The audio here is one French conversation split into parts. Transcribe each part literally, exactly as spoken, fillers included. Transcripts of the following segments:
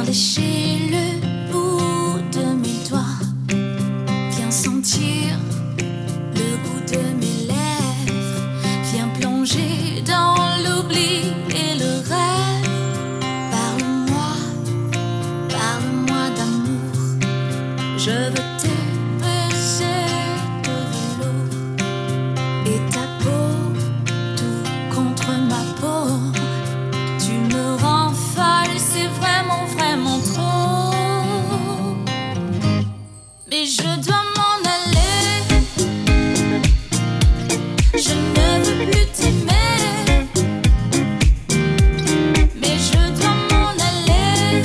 lécher le bout de mes doigts. Viens sentir le goût de mes lèvres. Viens plonger dans l'oubli et le rêve. Parle-moi, parle-moi d'amour. Je veux te baiser de velours. Et ta peau, tout contre ma peau. Tu me rends folle, c'est vraiment, vraiment trop. Mais je dois m'en aller. Je ne veux plus t'aimer. Mais je dois m'en aller.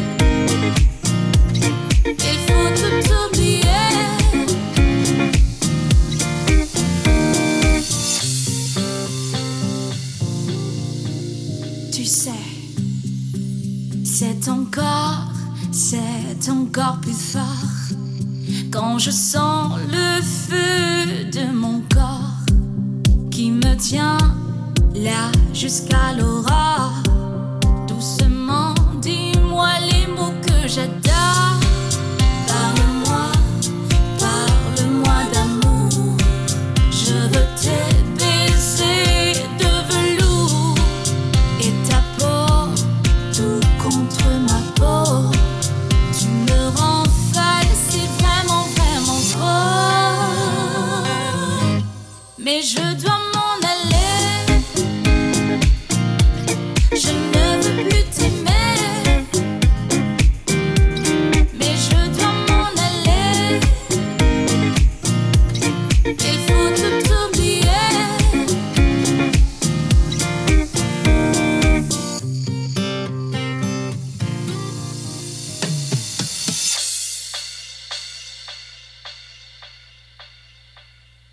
Il faut tout oublier. Tu sais, c'est encore, c'est encore plus fort quand je sens le feu de mon corps qui me tient là jusqu'à l'eau.